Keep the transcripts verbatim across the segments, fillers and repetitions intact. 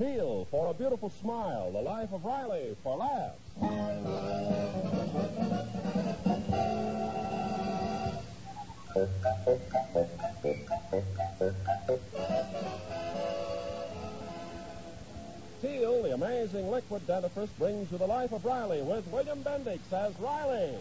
Teal for A Beautiful Smile, The Life of Riley for laughs. Teal, the amazing liquid dentifrice, brings you The Life of Riley with William Bendix as Riley.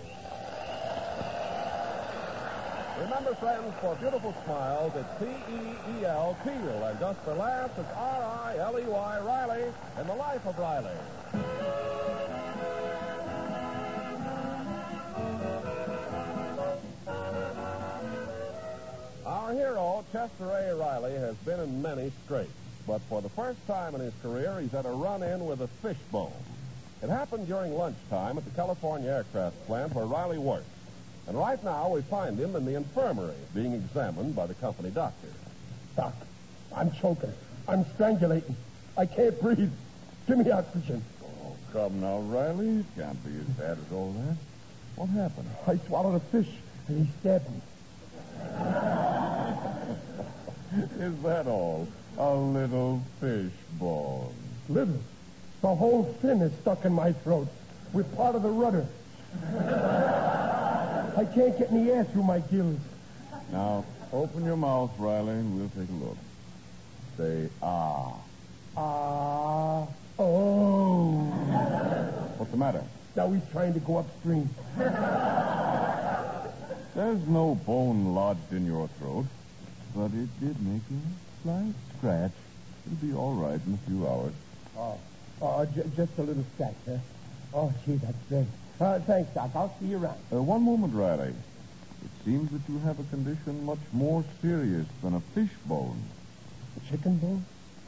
Remember, friends, for Beautiful Smiles, it's T E E L, Teal, and just for laughs, it's R I L E Y, Riley, in The Life of Riley. Our hero, Chester A. Riley, has been in many scrapes, but for the first time in his career, he's had a run-in with a fishbone. It happened during lunchtime at the California aircraft plant where Riley works. And right now, we find him in the infirmary, being examined by the company doctor. Doc, I'm choking. I'm strangulating. I can't breathe. Give me oxygen. Oh, come now, Riley. It can't be as bad as all that. What happened? I swallowed a fish, and he stabbed me. Is that all? A little fish bone. Little? The whole fin is stuck in my throat with part of the rudder. I can't get any air through my gills. Now, open your mouth, Riley, and we'll take a look. Say, ah. Ah. Oh. What's the matter? Now he's trying to go upstream. There's no bone lodged in your throat, but it did make a slight scratch. It'll be all right in a few hours. Oh, oh j- just a little scratch, huh? Oh, gee, that's great. Uh, thanks, Doc. I'll see you around. Uh, one moment, Riley. It seems that you have a condition much more serious than a fish bone. A chicken bone?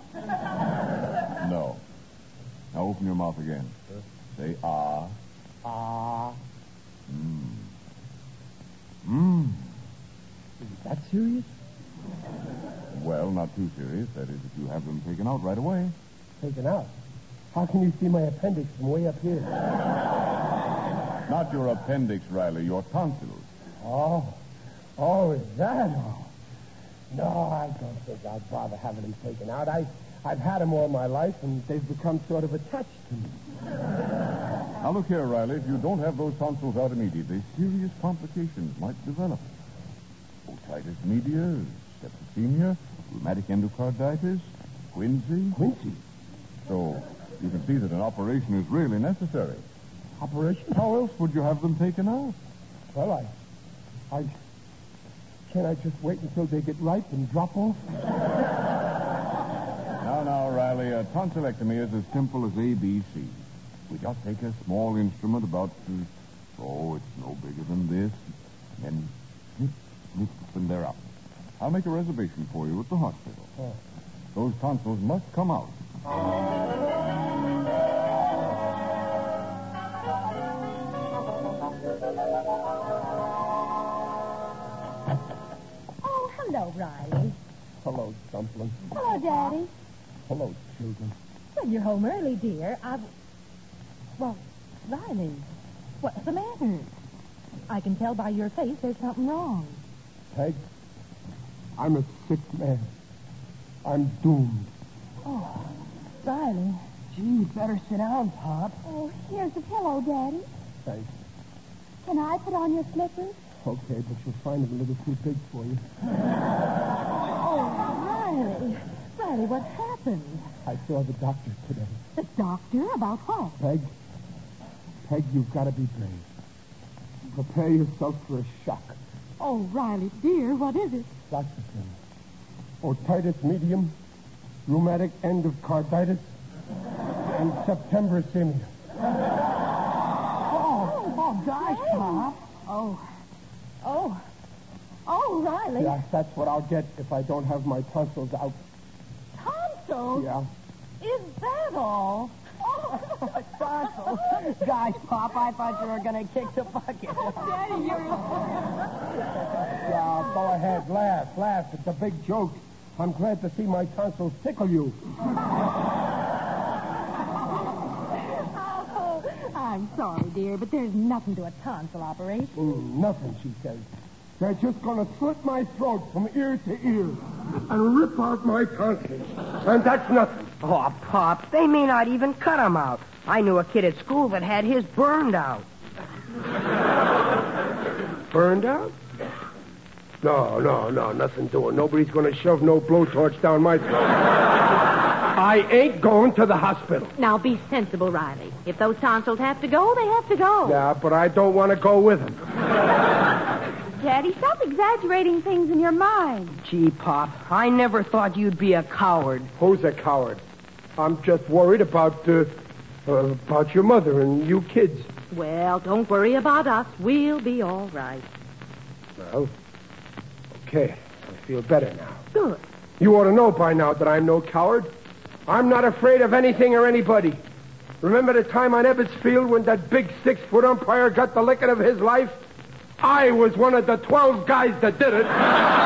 No. Now open your mouth again. Huh? Say ah. Ah. Mmm. Mmm. Is it that serious? Well, not too serious. That is, if you have them taken out right away. Taken out? How can you see my appendix from way up here? Not your appendix, Riley, your tonsils. Oh. Oh, is that all? No, I don't think I'd bother having them taken out. I, I've had them all my life, and they've become sort of attached to me. Now, look here, Riley. If you don't have those tonsils out immediately, serious complications might develop. Otitis media, septicemia, rheumatic endocarditis, quinsy. Quincy? So you can see that an operation is really necessary. Operation? How else would you have them taken out? Well, I... I... Can't I just wait until they get ripe and drop off? Now, now, Riley, a tonsillectomy is as simple as A B C. We just take a small instrument about, uh, oh, it's no bigger than this, and snip, snip, and they're out. I'll make a reservation for you at the hospital. Oh. Those tonsils must come out. Oh, hello, Riley. Hello, Dumpling. Hello, Daddy. Hello, children. Well, you're home early, dear. I've... Well, Riley, what's the matter? I can tell by your face there's something wrong. Peg, I'm a sick man. I'm doomed. Oh, Riley. Gee, you better sit down, Pop. Oh, here's the pillow, Daddy. Thanks. Can I put on your slippers? Okay, but you'll find them a little too big for you. Oh, Riley. Riley, what happened? I saw the doctor today. The doctor? About what? Peg, Peg, you've got to be brave. Prepare yourself for a shock. Oh, Riley, dear, what is it? Lots of things. Otitis medium, rheumatic endocarditis, and septembremia. Oh, oh, gosh, Pop. Oh. Oh. Oh, Riley. Yeah, that's what I'll get if I don't have my tonsils out. Tonsils? Yeah. Is that all? Oh, Tonsils. Gosh, Pop, I thought you were going to kick the bucket. Daddy, you're... Yeah, go ahead. Laugh, laugh. It's a big joke. I'm glad to see my tonsils tickle you. Oh, I'm sorry, dear, but there's nothing to a tonsil operation. Mm, nothing, she says. They're just going to slit my throat from ear to ear and rip out my tonsils. And that's nothing. Oh, Pop, they may not even cut him out. I knew a kid at school that had his burned out. Burned out? No, no, no, nothing doing. Nobody's going to shove no blowtorch down my throat. I ain't going to the hospital. Now, be sensible, Riley. If those tonsils have to go, they have to go. Yeah, but I don't want to go with them. Daddy, stop exaggerating things in your mind. Gee, Pop, I never thought you'd be a coward. Who's a coward? I'm just worried about, uh, uh, about your mother and you kids. Well, don't worry about us. We'll be all right. Well, okay. I feel better now. Good. You ought to know by now that I'm no coward. I'm not afraid of anything or anybody. Remember the time on Ebbets Field when that big six-foot umpire got the licking of his life? I was one of the twelve guys that did it.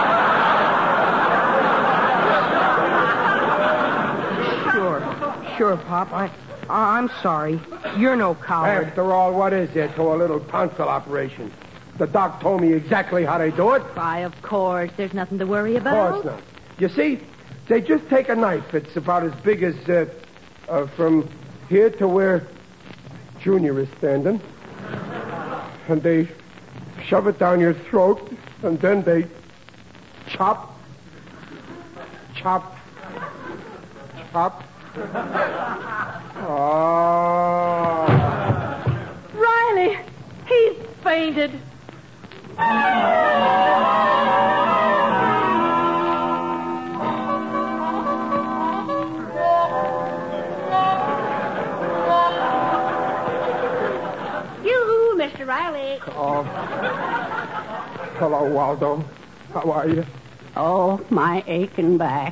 Sure, sure, Pop. I, I'm sorry. You're no coward. After all, what is there to a little tonsil operation? The doc told me exactly how they do it. Why, of course. There's nothing to worry Of about. course not. You see, they just take a knife. It's about as big as uh, uh, from here to where Junior is standing. And they shove it down your throat, and then they chop, chop, chop. Oh. Riley, he's fainted. Yoo-hoo, Mister Riley. Oh. Hello, Waldo. How are you? Oh, my aching back.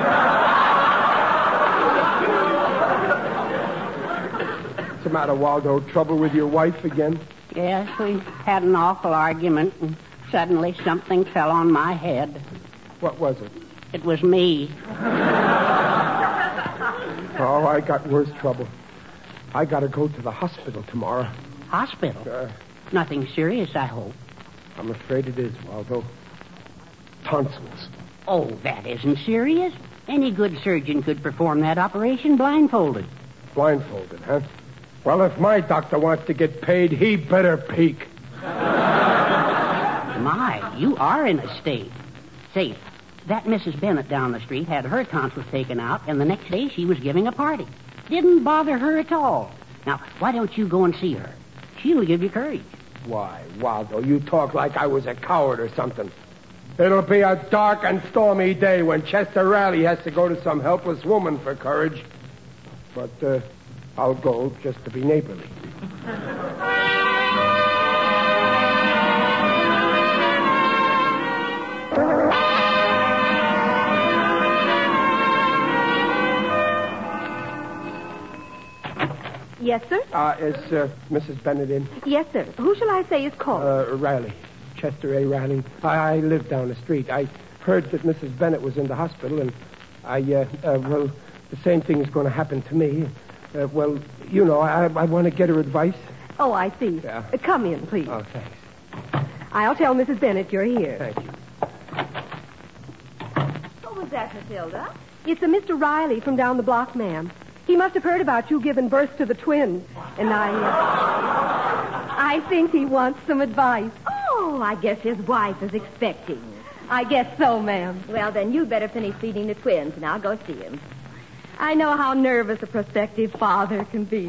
What's the matter, Waldo? Trouble with your wife again? Yes, we had an awful argument, and suddenly something fell on my head. What was it? It was me. Oh, I got worse trouble. I got to go to the hospital tomorrow. Hospital? Uh, Nothing serious, I hope. I'm afraid it is, Waldo. Tonsils. Oh, that isn't serious. Any good surgeon could perform that operation blindfolded. Blindfolded, huh? Well, if my doctor wants to get paid, he better peek. My, you are in a state. Say, that Missus Bennett down the street had her tonsils taken out, and the next day she was giving a party. Didn't bother her at all. Now, why don't you go and see her? She'll give you courage. Why, Waldo, you talk like I was a coward or something. It'll be a dark and stormy day when Chester Riley has to go to some helpless woman for courage. But uh, I'll go just to be neighborly. Yes, sir? Uh, is uh, Missus Bennett in? Yes, sir. Who shall I say is called? Uh, Riley. Chester A. Riley. I, I live down the street. I heard that Missus Bennett was in the hospital, and I, uh, uh well, the same thing is going to happen to me. Uh, well, you know, I, I want to get her advice. Oh, I see. Yeah. Uh, come in, please. Oh, thanks. I'll tell Missus Bennett you're here. Thank you. What was that, Matilda? It's a Mister Riley from down the block, ma'am. He must have heard about you giving birth to the twins, and I... Uh, I think he wants some advice. Oh, I guess his wife is expecting. I guess so, ma'am. Well, then you better finish feeding the twins, and I'll go see him. I know how nervous a prospective father can be.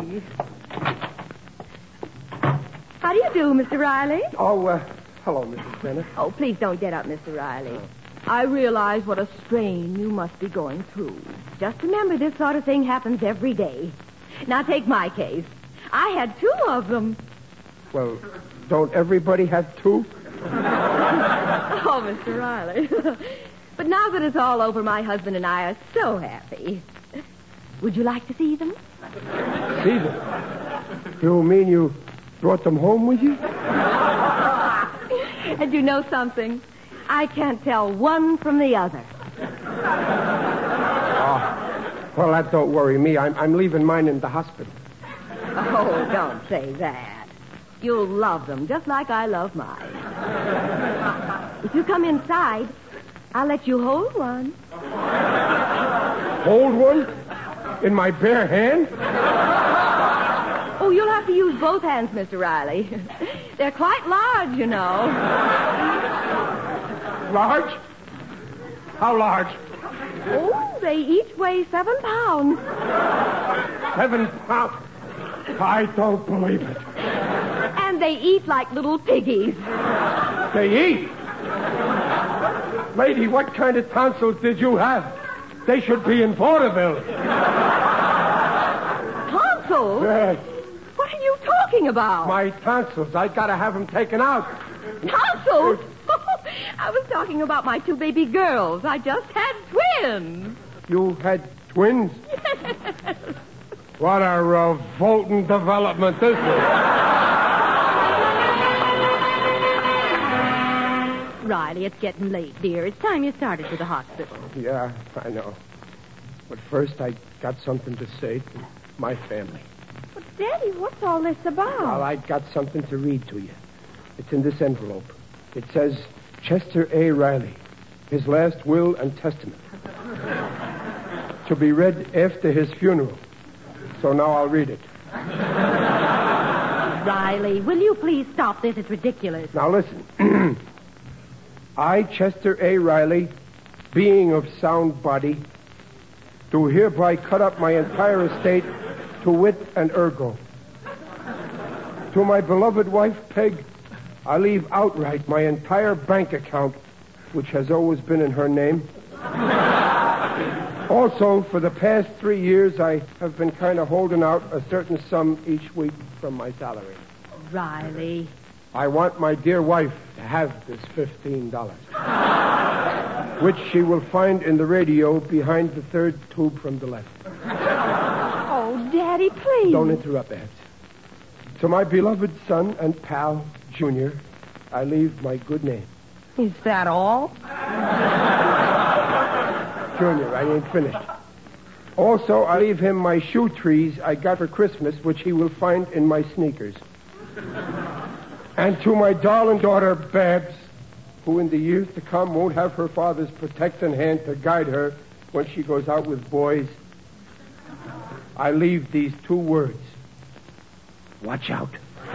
How do you do, Mister Riley? Oh, uh, hello, Missus Bennett. Oh, please don't get up, Mister Riley. I realize what a strain you must be going through. Just remember, this sort of thing happens every day. Now, take my case. I had two of them. Well, don't everybody have two? Oh, Mister Riley. But now that it's all over, my husband and I are so happy. Would you like to see them? See them? You mean you brought them home with you? And you know something? I can't tell one from the other. Oh, well, that don't worry me. I'm, I'm leaving mine in the hospital. Oh, don't say that. You'll love them just like I love mine. If you come inside, I'll let you hold one. Hold one? In my bare hand? Oh, you'll have to use both hands, Mister Riley. They're quite large, you know. Large? How large? Oh, they each weigh seven pounds. Seven pounds? I don't believe it. And they eat like little piggies. They eat? Lady, what kind of tonsils did you have? They should be in vaudeville. Tonsils? Yes. What are you talking about? My tonsils. I gotta have them taken out. Tonsils? I was talking about my two baby girls. I just had twins. You had twins? What a revolting development this is. Riley, it's getting late, dear. It's time you started to the hospital. Yeah, I know. But first, I got something to say to my family. But, Daddy, what's all this about? Well, I got something to read to you. It's in this envelope. It says, Chester A. Riley, his last will and testament. To be read after his funeral. So now I'll read it. Riley, will you please stop this? It's ridiculous. Now listen. I, Chester A. Riley, being of sound body, do hereby cut up my entire estate to wit and ergo. To my beloved wife, Peg, I leave outright my entire bank account, which has always been in her name. Also, for the past three years, I have been kind of holding out a certain sum each week from my salary. Riley. I want my dear wife to have this fifteen dollars, which she will find in the radio behind the third tube from the left. Oh, Daddy, please. Don't interrupt, Babs. To my beloved son and pal, Junior, I leave my good name. Is that all? Junior, I ain't finished. Also, I leave him my shoe trees I got for Christmas, which he will find in my sneakers. And to my darling daughter, Babs, who in the years to come won't have her father's protecting hand to guide her when she goes out with boys, I leave these two words. Watch out.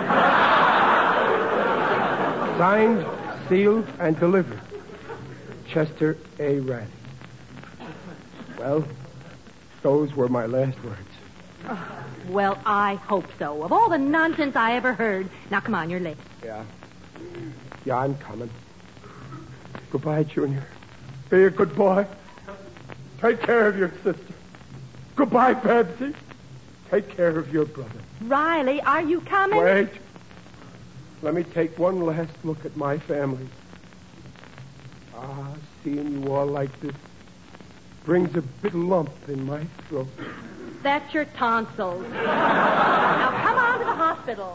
Signed, sealed, and delivered. Chester A. Riley. Well, those were my last words. Oh, well, I hope so. Of all the nonsense I ever heard. Now, come on, you're late. Yeah. Yeah, I'm coming. Goodbye, Junior. Be a good boy. Take care of your sister. Goodbye, Babsy. Take care of your brother. Riley, are you coming? Wait. Let me take one last look at my family. Ah, seeing you all like this brings a big lump in my throat. That's your tonsils. Now, come on to the hospital.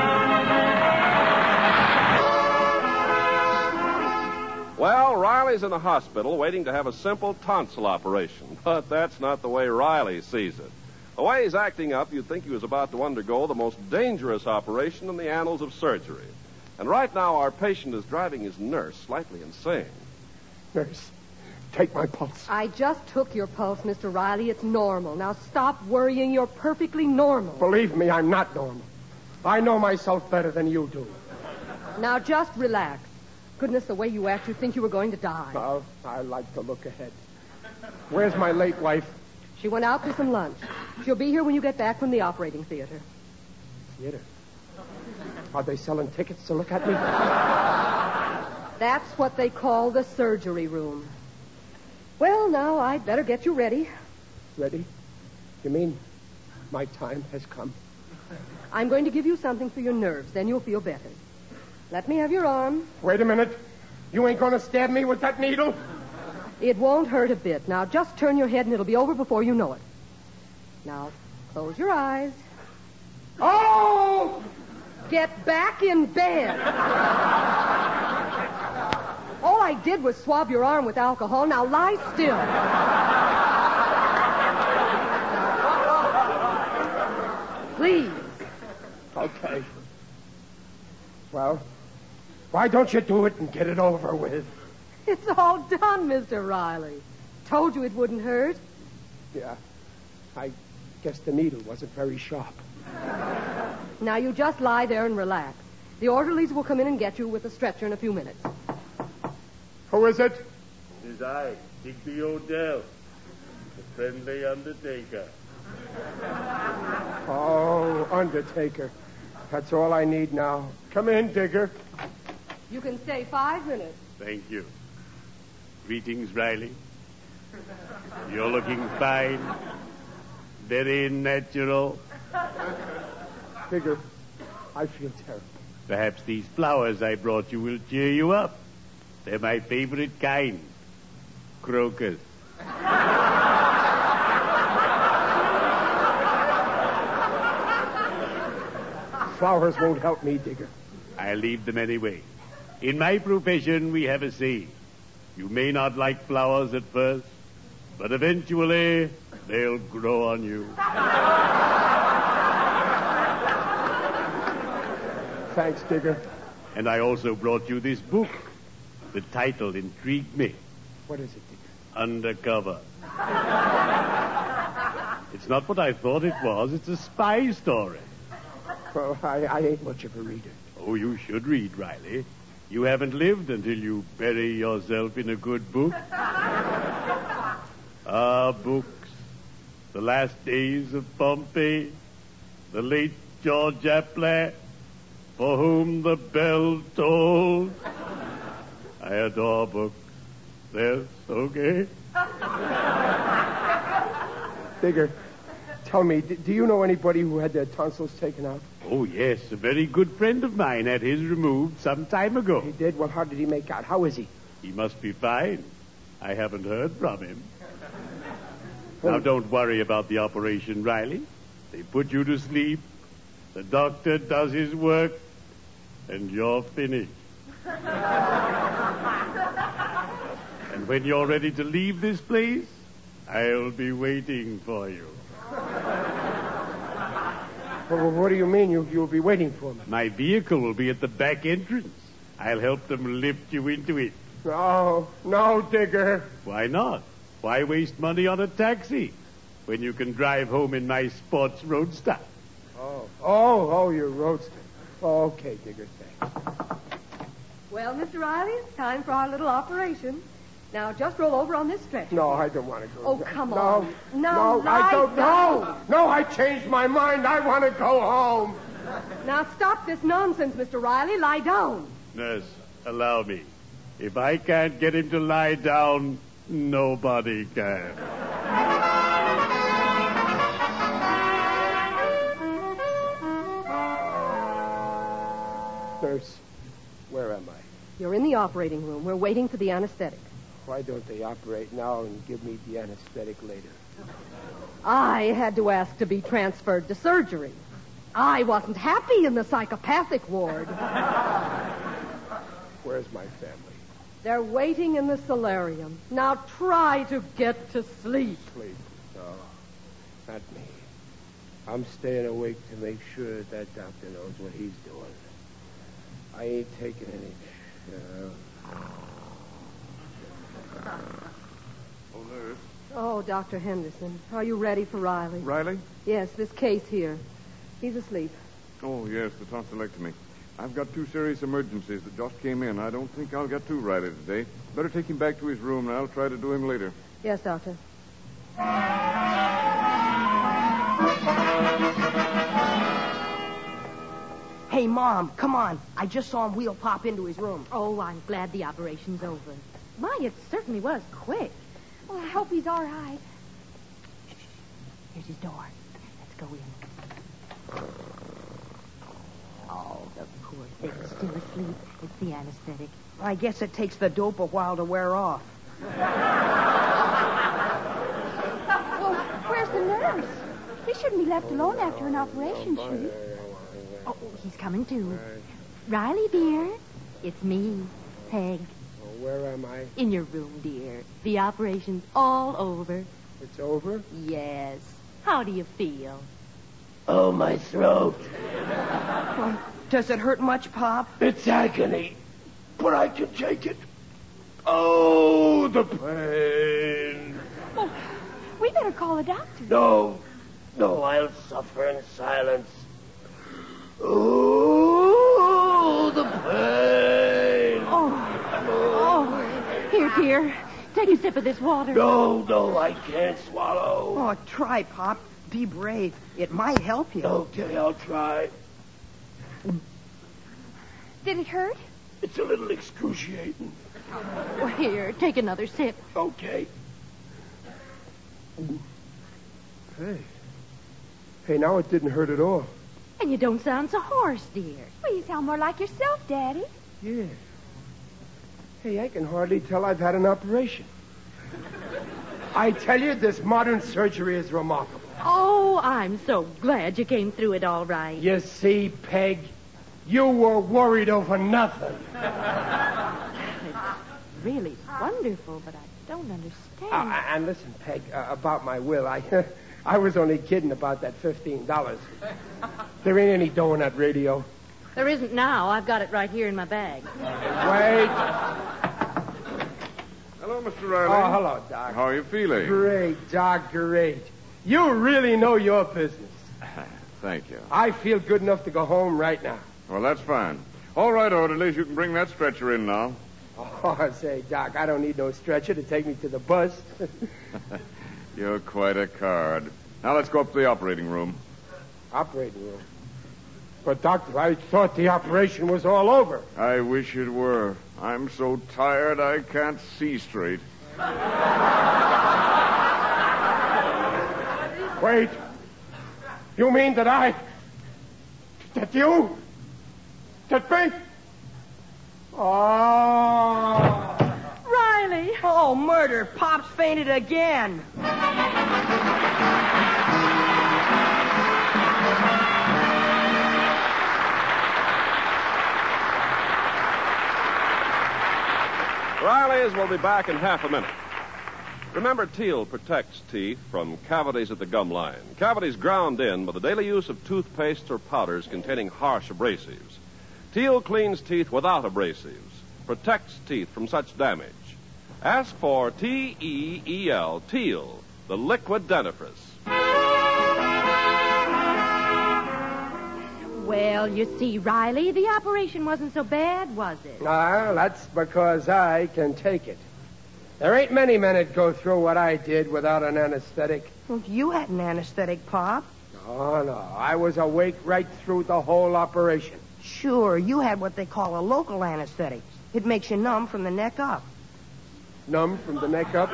Well, Riley's in the hospital waiting to have a simple tonsil operation. But that's not the way Riley sees it. The way he's acting up, you'd think he was about to undergo the most dangerous operation in the annals of surgery. And right now, our patient is driving his nurse slightly insane. Nurse, take my pulse. I just took your pulse, Mister Riley. It's normal. Now stop worrying. You're perfectly normal. Believe me, I'm not normal. I know myself better than you do. Now just relax. Goodness, the way you act, you'd think you were going to die. Oh, I like to look ahead. Where's my late wife? She went out for some lunch. She'll be here when you get back from the operating theater. Theater? Are they selling tickets to look at me? That's what they call the surgery room. Well, now, I'd better get you ready. Ready? You mean my time has come? I'm going to give you something for your nerves. Then you'll feel better. Let me have your arm. Wait a minute. You ain't going to stab me with that needle? It won't hurt a bit. Now, just turn your head and it'll be over before you know it. Now, close your eyes. Oh! Get back in bed. All I did was swab your arm with alcohol. Now lie still. Please. Okay. Well, Why don't you do it and get it over with? It's all done, Mister Riley. Told you it wouldn't hurt. Yeah. I guess the needle wasn't very sharp. Now you just lie there and relax. The orderlies will come in and get you with a stretcher in a few minutes. Who is it? It is I, Digby Odell, the friendly undertaker. Oh, Undertaker. That's all I need now. Come in, Digger. You can stay five minutes. Thank you. Greetings, Riley. You're looking fine. Very natural. Digger, I feel terrible. Perhaps these flowers I brought you will cheer you up. They're my favorite kind. Crocus. Flowers won't help me, Digger. I leave them anyway. In my profession, we have a saying. You may not like flowers at first, but eventually they'll grow on you. Thanks, Digger. And I also brought you this book. The title intrigued me. What is it, Digger? Undercover. It's not what I thought it was. It's a spy story. Well, I, I ain't much of a reader. Oh, you should read, Riley. You haven't lived until you bury yourself in a good book. Ah, books. The Last Days of Pompey. The Late George Applet. For Whom the Bell Tolls. I adore books. They're so gay. Digger, tell me, d- do you know anybody who had their tonsils taken out? Oh, yes. A very good friend of mine had his removed some time ago. He did? Well, how did he make out? How is he? He must be fine. I haven't heard from him. Now, don't worry about the operation, Riley. They put you to sleep. The doctor does his work. And you're finished. And when you're ready to leave this place, I'll be waiting for you. Well, what do you mean you, you'll be waiting for me? My vehicle will be at the back entrance. I'll help them lift you into it. No, no, Digger. Why not? Why waste money on a taxi when you can drive home in my sports roadster? Oh, oh, oh, your roadster. Oh, okay, Digger, thanks. Well, Mister Riley, it's time for our little operation. Now, just roll over on this stretcher. No, I don't want to go. Oh, come no, on. No, no, I don't. down. No, no, I changed my mind. I want to go home. Now, stop this nonsense, Mister Riley. Lie down. Nurse, allow me. If I can't get him to lie down, nobody can. Nurse, where am I? You're in the operating room. We're waiting for the anesthetic. Why don't they operate now and give me the anesthetic later? I had to ask to be transferred to surgery. I wasn't happy in the psychopathic ward. Where's my family? They're waiting in the solarium. Now try to get to sleep. Sleep? No, not me. I'm staying awake to make sure that doctor knows what he's doing. I ain't taking any... Uh... Oh, nurse. Oh, Doctor Henderson, are you ready for Riley? Riley? Yes, this case here. He's asleep. Oh, yes, the tonsillectomy. I've got two serious emergencies that just came in. I don't think I'll get to Riley today. Better take him back to his room, and I'll try to do him later. Yes, Doctor. Hey, Mom, come on. I just saw him wheel pop into his room. Oh, I'm glad the operation's over. My, it certainly was quick. Well, I hope he's all right. Here's his door. Let's go in. Oh, the poor thing's still asleep. It's the anesthetic. I guess it takes the dope a while to wear off. Well, where's the nurse? He shouldn't be left alone after an operation, should he? Oh, he's coming too. Riley, dear, it's me, Peg. Oh, where am I? In your room, dear. The operation's all over. It's over? Yes. How do you feel? Oh, my throat. Well, does it hurt much, Pop? It's agony. but I can take it. Oh, the pain. Oh, we better call a doctor. No, no, I'll suffer in silence. Oh, the pain. Oh, oh. Here, dear. Take a sip of this water. No, no, I can't swallow. Oh, try, Pop. Be brave. It might help you. Okay, I'll try. Did it hurt? It's a little excruciating. Well, here, take another sip. Okay. Hey. Hey, now it didn't hurt at all. And you don't sound so hoarse, dear. Well, you sound more like yourself, Daddy. Yeah. Hey, I can hardly tell I've had an operation. I tell you, this modern surgery is remarkable. Oh, I'm so glad you came through it all right. You see, Peg, you were worried over nothing. It's really wonderful, but I don't understand. Uh, and listen, Peg, uh, about my will, I I was only kidding about that fifteen dollars. There ain't any dough in that radio. There isn't now. I've got it right here in my bag. Wait. Hello, Mister Riley. Oh, hello, Doc. How are you feeling? Great, Doc, great. You really know your business. Thank you. I feel good enough to go home right now. Well, that's fine. All right, orderlies, you can bring that stretcher in now. Oh, say, Doc, I don't need no stretcher to take me to the bus. You're quite a card. Now let's go up to the operating room. Operating room? But, Doctor, I thought the operation was all over. I wish it were. I'm so tired I can't see straight. Wait. You mean that I... That you... That me... Oh... Riley! Oh, murder. Pop's fainted again. Riley's will be back in half a minute. Remember, Teal protects teeth from cavities at the gum line. Cavities ground in by the daily use of toothpastes or powders containing harsh abrasives. Teal cleans teeth without abrasives, protects teeth from such damage. Ask for T E E L, Teal, the liquid dentifrice. Well, you see, Riley, the operation wasn't so bad, was it? Ah, that's because I can take it. There ain't many men that go through what I did without an anesthetic. Well, you had an anesthetic, Pop. Oh, no. I was awake right through the whole operation. Sure, you had what they call a local anesthetic. It makes you numb from the neck up. Numb from the neck up?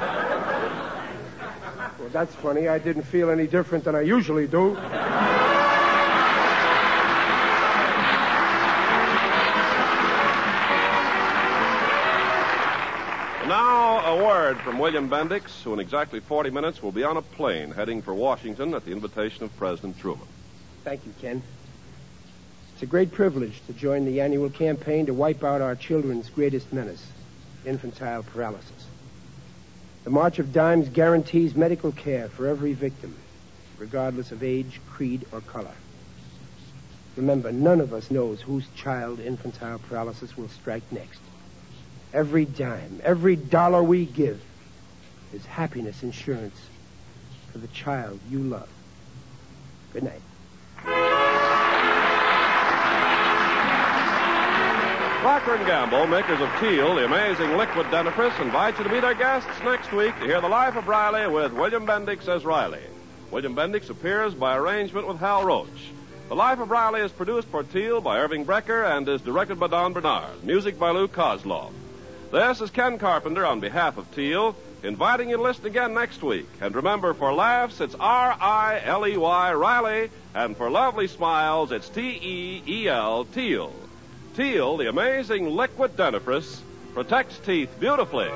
Well, that's funny. I didn't feel any different than I usually do. Now, a word from William Bendix, who in exactly forty minutes will be on a plane heading for Washington at the invitation of President Truman. Thank you, Ken. It's a great privilege to join the annual campaign to wipe out our children's greatest menace, infantile paralysis. The March of Dimes guarantees medical care for every victim, regardless of age, creed, or color. Remember, none of us knows whose child infantile paralysis will strike next. Every dime, every dollar we give is happiness insurance for the child you love. Good night. Procter and Gamble, makers of Teal, the amazing liquid dentifrice, invite you to be their guests next week to hear The Life of Riley with William Bendix as Riley. William Bendix appears by arrangement with Hal Roach. The Life of Riley is produced for Teal by Irving Brecker and is directed by Don Bernard. Music by Lou Kozlov. This is Ken Carpenter on behalf of Teal, inviting you to listen again next week. And remember, for laughs, it's R I L E Y, Riley, and for lovely smiles, it's T E E L, Teal. Teal, the amazing liquid dentifrice, protects teeth beautifully.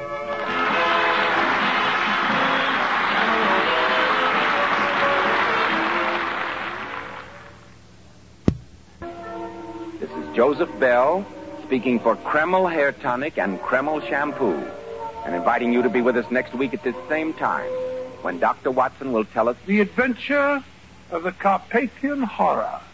This is Joseph Bell, speaking for Kreml Hair Tonic and Kreml Shampoo, and inviting you to be with us next week at this same time, when Doctor Watson will tell us the adventure of the Carpathian Horror.